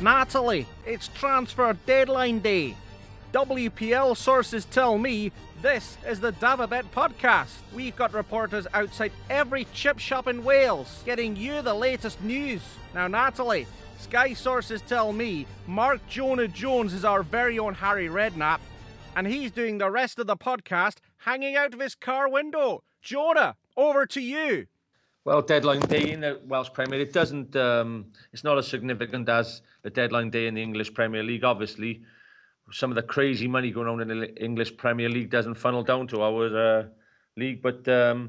Natalie, it's transfer deadline day. WPL sources tell me this is the Davabet podcast. We've got reporters outside every chip shop in Wales getting you the latest news. Now, Natalie, Sky sources tell me Mark Jonah Jones is our very own Harry Redknapp, and he's doing the rest of the podcast hanging out of his car window. Jonah, over to you. Well, deadline day in the Welsh Premier, it's not as significant as the deadline day in the English Premier League. Obviously, some of the crazy money going on in the English Premier League doesn't funnel down to our league. But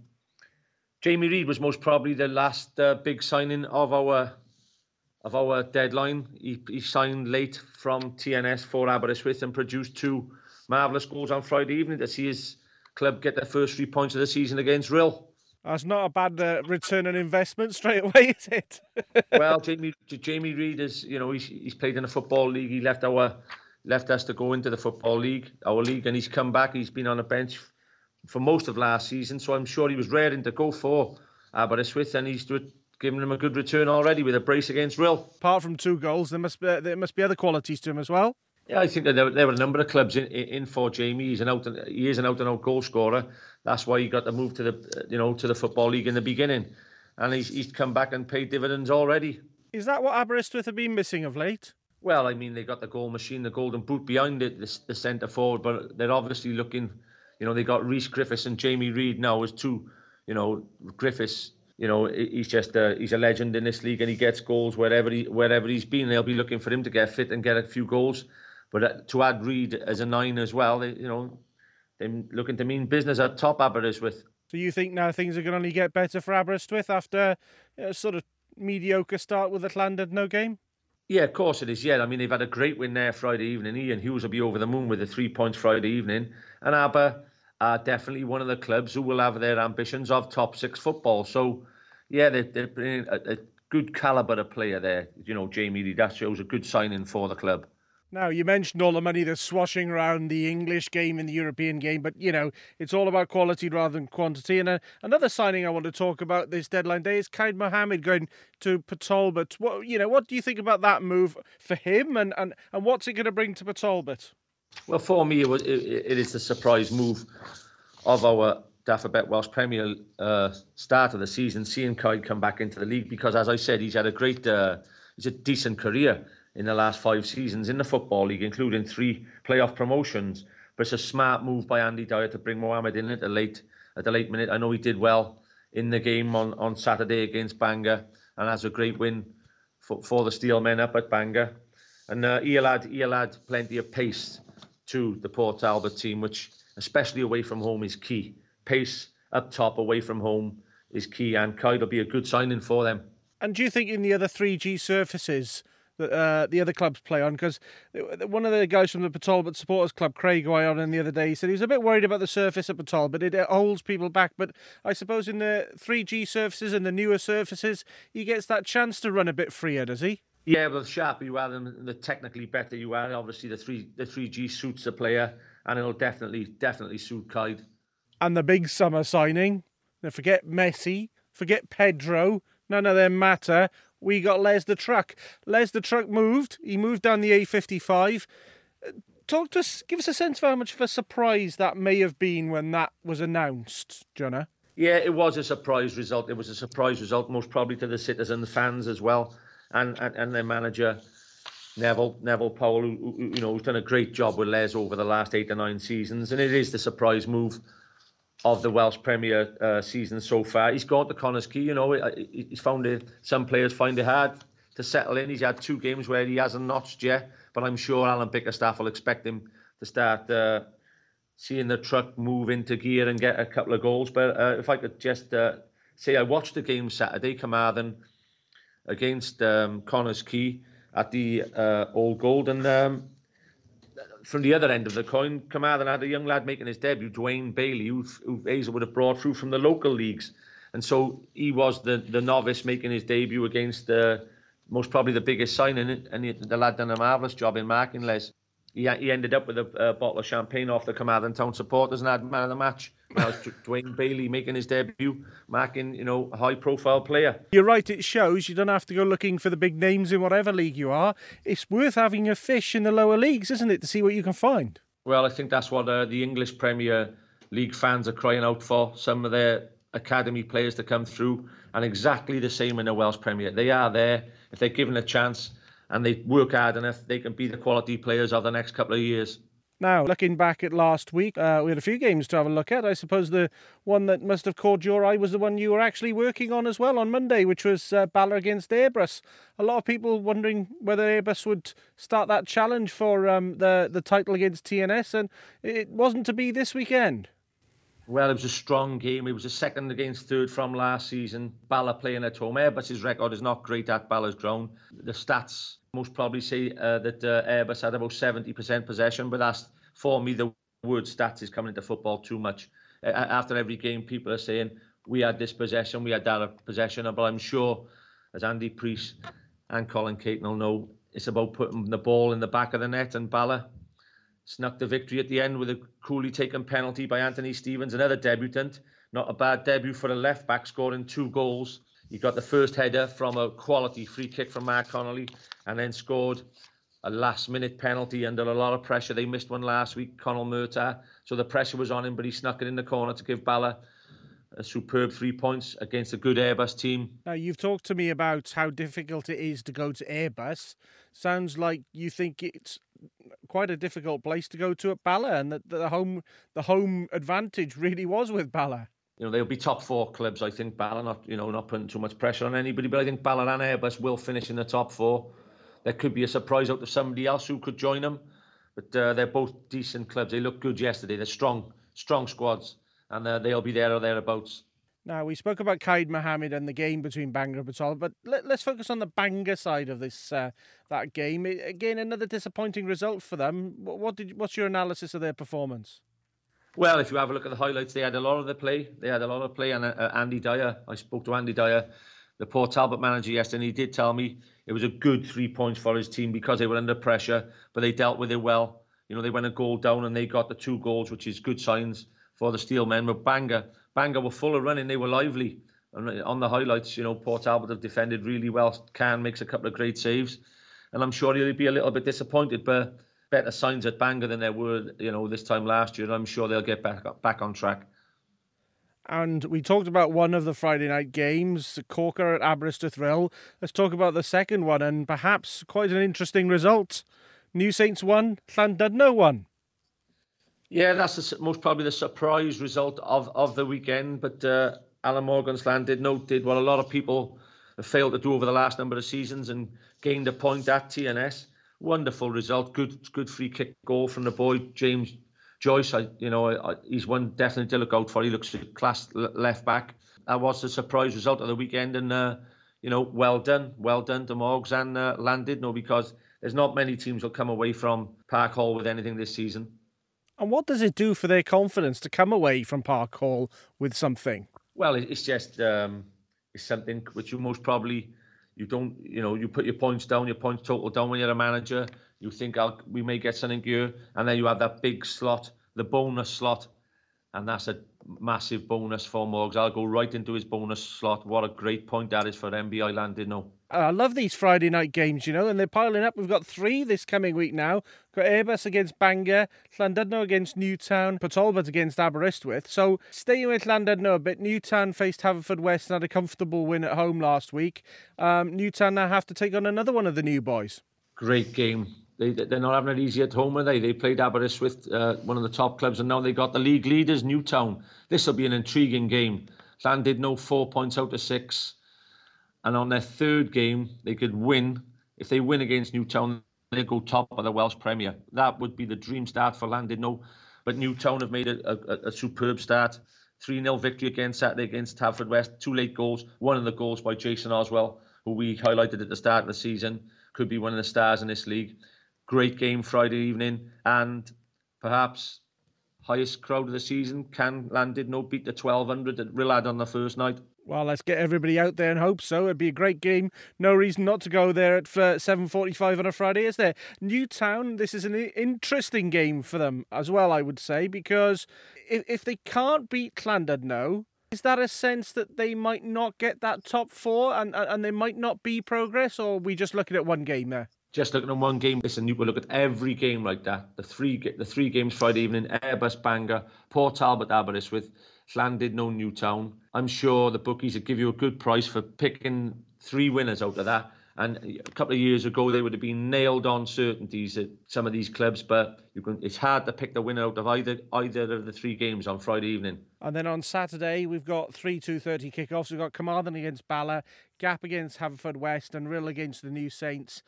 Jamie Reid was most probably the last big signing of our deadline. He signed late from TNS for Aberystwyth and produced two marvellous goals on Friday evening to see his club get their first 3 points of the season against Rhyl. That's not a bad return on investment straight away, is it? Well, Jamie Reid is, he's played in a football league. He left us to go into the football league, our league, and he's come back. He's been on a bench for most of last season, so I'm sure he was raring to go for Aberystwyth, and he's giving him a good return already with a brace against Rhyl. Apart from 2 goals, there must be other qualities to him as well. Yeah, I think that there were a number of clubs in for Jamie. He is an out and out goal scorer. That's why he got the move to the football league in the beginning, and he's come back and paid dividends already. Is that what Aberystwyth have been missing of late? Well, I mean, they got the goal machine, the golden boot behind it, the centre forward, but they're obviously looking. They got Rhys Griffiths and Jamie Reid now as two. Griffiths. He's a legend in this league, and he gets goals wherever he's been. They'll be looking for him to get fit and get a few goals. But to add Reid as a 9 as well, they're looking to mean business at top Aberystwyth. So you think now things are going to only get better for Aberystwyth after a sort of mediocre start with Llandud no game? Yeah, of course it is. Yeah, I mean, they've had a great win there Friday evening. Ian Hughes will be over the moon with the 3 points Friday evening. And Aber are definitely one of the clubs who will have their ambitions of top 6 football. So, yeah, they're bringing a good calibre of player there. Jamie Reid, that shows a good signing for the club. Now, you mentioned all the money that's swashing around the English game and the European game, but, it's all about quality rather than quantity. And another signing I want to talk about this deadline day is Kyle Mohammed going to Port Talbot. What do you think about that move for him, and what's it going to bring to Port Talbot? Well, for me, it is the surprise move of our Davabet Welsh Premier start of the season, seeing Kyle come back into the league, because, as I said, he's had a decent career in the last 5 seasons in the Football League, including 3 playoff promotions. But it's a smart move by Andy Dyer to bring Mohammed in at the late minute. I know he did well in the game on Saturday against Bangor, and has a great win for the Steelmen up at Bangor. And he'll add plenty of pace to the Port Talbot team, which, especially away from home, is key. Pace up top away from home is key, and Kyle will be a good signing for them. And do you think in the other 3G surfaces that the other clubs play on, because one of the guys from the Port Talbot Supporters Club, Craig, who I on the other day, he said he was a bit worried about the surface at Port Talbot. It holds people back, but I suppose in the 3G surfaces and the newer surfaces, he gets that chance to run a bit freer, does he? Yeah, well, the sharper you are and the technically better you are, obviously the 3G suits the player, and it'll definitely suit Kyle. And the big summer signing, forget Messi, forget Pedro, none of them matter. We got Les the Truck. Les the Truck moved. He moved down the A55. Talk to us, give us a sense of how much of a surprise that may have been when that was announced, Jonah. Yeah, it was a surprise result. It was a surprise result, most probably to the Citizens fans as well, and their manager Neville Powell, who's done a great job with Les over the last 8 or 9 seasons, and it is the surprise move of the Welsh Premier season so far. He's gone to Connah's Quay. He's found some players find it hard to settle in. He's had 2 games where he hasn't notched yet, but I'm sure Alan Bickerstaff will expect him to start seeing the Truck move into gear and get a couple of goals. But if I could just say, I watched the game Saturday, Carmarthen against Connah's Quay at the Old Gold, and from the other end of the coin, Carmarthen had a young lad making his debut, Dwayne Bailey, who Hazel would have brought through from the local leagues. And so he was the novice making his debut against most probably the biggest signing, and the lad done a marvellous job in marking Les. he ended up with a bottle of champagne off the Carmarthen Town supporters and had man of the match. Now it's Dwayne Bailey making his debut, marking, a high-profile player. You're right, it shows you don't have to go looking for the big names in whatever league you are. It's worth having a fish in the lower leagues, isn't it, to see what you can find? Well, I think that's what the English Premier League fans are crying out for. Some of their academy players to come through, and exactly the same in the Welsh Premier. They are there. If they're given a chance and they work hard enough, they can be the quality players of the next couple of years. Now, looking back at last week, we had a few games to have a look at. I suppose the one that must have caught your eye was the one you were actually working on as well on Monday, which was Bala against Airbus. A lot of people wondering whether Airbus would start that challenge for the title against TNS, and it wasn't to be this weekend. Well, it was a strong game. It was a second against third from last season. Bala playing at home. Airbus's record is not great at Bala's ground. The stats most probably say that Airbus had about 70% possession, but that's, for me, the word stats is coming into football too much. After every game, people are saying, we had this possession, we had that possession, but I'm sure, as Andy Priest and Colin Caton will know, it's about putting the ball in the back of the net, and Bala snuck the victory at the end with a coolly taken penalty by Anthony Stevens, another debutant. Not a bad debut for a left-back, scoring 2 goals. He got the first header from a quality free kick from Mark Connolly, and then scored a last-minute penalty under a lot of pressure. They missed one last week, Conal Murtagh, so the pressure was on him, but he snuck it in the corner to give Bala a superb 3 points against a good Airbus team. Now, you've talked to me about how difficult it is to go to Airbus. Sounds like you think it's quite a difficult place to go to at Bala, and that the home advantage really was with Bala. They'll be top 4 clubs. I think Bala, not putting too much pressure on anybody, but I think Bala and Airbus will finish in the top 4. There could be a surprise out of somebody else who could join them, but they're both decent clubs. They looked good yesterday. They're strong squads, and they'll be there or thereabouts. Now, we spoke about Qaid Mohammed and the game between Bangor and Patol, but let's focus on the Bangor side of this that game. Again, another disappointing result for them. What's your analysis of their performance? Well, if you have a look at the highlights, they had a lot of play, and Andy Dyer. I spoke to Andy Dyer, the Port Talbot manager, yesterday, and he did tell me it was a good 3 points for his team because they were under pressure, but they dealt with it well. They went a goal down and they got the 2 goals, which is good signs for the Steelmen. But Bangor were full of running. They were lively. And on the highlights, Port Talbot have defended really well. Can makes a couple of great saves. And I'm sure he'll be a little bit disappointed, but better signs at Bangor than there were, this time last year. I'm sure they'll get back on track. And we talked about one of the Friday night games, Corker at Aberystwyth Rhyl. Let's talk about the second one, and perhaps quite an interesting result. New Saints won, Llandudno won. Yeah, that's most probably the surprise result of the weekend. But Alan Morgan's Llandudno did what a lot of people have failed to do over the last number of seasons and gained a point at TNS. Wonderful result. Good free kick goal from the boy James Joyce. He's one definitely to look out for. He looks a class left back. That was the surprise result of the weekend, and well done to Morgs and Llandudno, because there's not many teams will come away from Park Hall with anything this season. And what does it do for their confidence to come away from Park Hall with something? Well, it's just it's something which you most probably you put your points down, your points total down when you're a manager. You think we may get something here, and then you have that big slot, the bonus slot, and that's a massive bonus for Morgs. I'll go right into his bonus slot. What a great point that is for MBI Llandudno. I love these Friday night games, and they're piling up. We've got 3 this coming week now. Got Airbus against Bangor, Llandudno against Newtown, Port Talbot against Aberystwyth. So staying with Llandudno a bit, Newtown faced Haverfordwest and had a comfortable win at home last week. Newtown now have to take on another one of the new boys. Great game. They're not having it easy at home, are they? They played Aberystwyth, one of the top clubs, and now they got the league leaders, Newtown. This will be an intriguing game. Llandudno 4 points out of 6. And on their third game, they could win. If they win against Newtown, they'll go top of the Welsh Premier. That would be the dream start for Llandudno. But Newtown have made a superb start. 3-0 victory again Saturday against Haverfordwest. 2 late goals. One of the goals by Jason Oswell, who we highlighted at the start of the season. Could be one of the stars in this league. Great game Friday evening. And perhaps highest crowd of the season. Can Llandudno beat the 1,200 that Rill had on the first night? Well, let's get everybody out there and hope so. It'd be a great game. No reason not to go there at 7:45 on a Friday, is there? Newtown, this is an interesting game for them as well, I would say, because if they can't beat Llandudno, is that a sense that they might not get that top four and there might not be progress, or are we just looking at one game there? Just looking at one game, listen, you can look at every game like that. The three games Friday evening, Airbus Bangor, Port Talbot Aberystwyth, Llandudno Newtown. I'm sure the bookies would give you a good price for picking 3 winners out of that. And a couple of years ago, they would have been nailed on certainties at some of these clubs, but it's hard to pick the winner out of either of the 3 games on Friday evening. And then on Saturday, we've got 3 2:30 kickoffs. We've got Carmarthen against Bala, Gap against Haverfordwest, and Rill against the New Saints.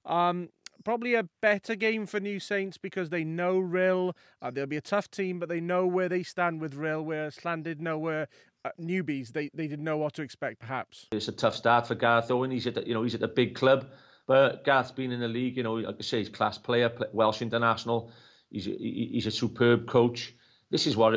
Probably a better game for New Saints because they know Rill. They'll be a tough team, but they know where they stand with Rill, whereas Llandudno were newbies. They didn't know what to expect, perhaps. It's a tough start for Gareth Owen. He's at the big club, but Gareth's been in the league. Like I say, he's a class player, Welsh international. He's a superb coach. This is what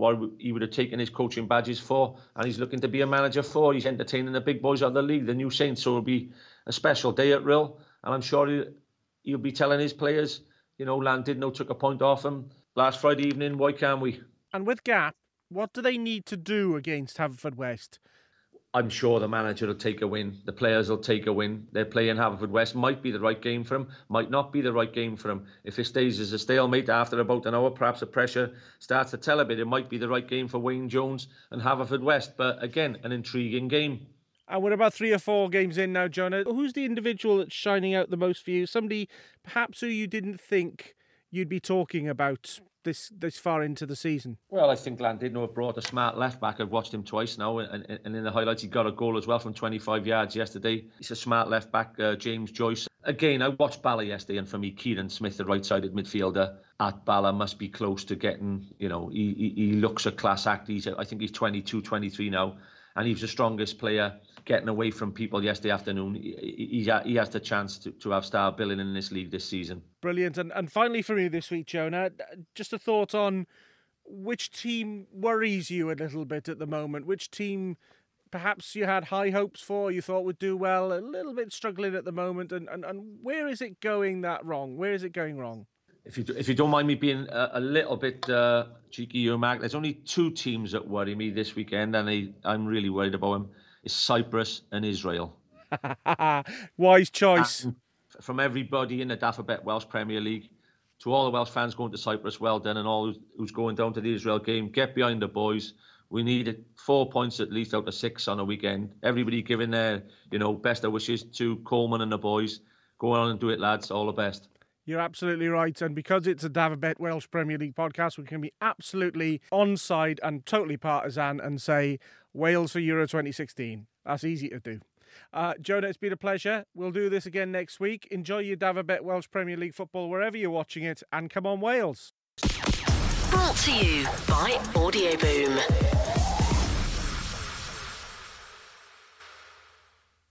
he would have taken his coaching badges for, and he's looking to be a manager for. He's entertaining the big boys of the league, the New Saints. So it'll be a special day at Rill, and I'm sure he'll be telling his players, Llandudno took a point off him last Friday evening. Why can't we? And with Gap, what do they need to do against Haverfordwest? I'm sure the manager will take a win. The players will take a win. They're playing Haverfordwest. Might be the right game for him. Might not be the right game for him. If it stays as a stalemate after about an hour, perhaps the pressure starts to tell a bit. It might be the right game for Wayne Jones and Haverfordwest. But again, an intriguing game. And we're about 3 or 4 games in now, Jonah. Who's the individual that's shining out the most for you? Somebody perhaps who you didn't think you'd be talking about this far into the season? Well, I think Llandudno have brought a smart left-back. I've watched him twice now, and in the highlights he got a goal as well from 25 yards yesterday. He's a smart left-back, James Joyce. Again, I watched Bala yesterday, and for me, Kieran Smith, the right-sided midfielder at Bala, must be close to getting, he looks a class act. I think he's 22, 23 now, and he was the strongest player getting away from people yesterday afternoon. He has the chance to have star billing in this league this season. Brilliant. And finally for me this week, Jonah, just a thought on which team worries you a little bit at the moment? Which team perhaps you had high hopes for, you thought would do well, a little bit struggling at the moment, and where is it going that wrong? Where is it going wrong? If you don't mind me being a little bit cheeky, Mark, there's only 2 teams that worry me this weekend, and I'm really worried about them. It's Cyprus and Israel. Wise choice. And from everybody in the Dafabet Welsh Premier League, to all the Welsh fans going to Cyprus, well done, and all who's going down to the Israel game, get behind the boys. We needed 4 points at least out of 6 on a weekend. Everybody giving their, best of wishes to Coleman and the boys. Go on and do it, lads. All the best. You're absolutely right. And because it's a Dafabet Welsh Premier League podcast, we can be absolutely onside and totally partisan and say Wales for Euro 2016. That's easy to do. Jonah, it's been a pleasure. We'll do this again next week. Enjoy your Dafabet Welsh Premier League football wherever you're watching it, and come on Wales. Brought to you by Audio Boom.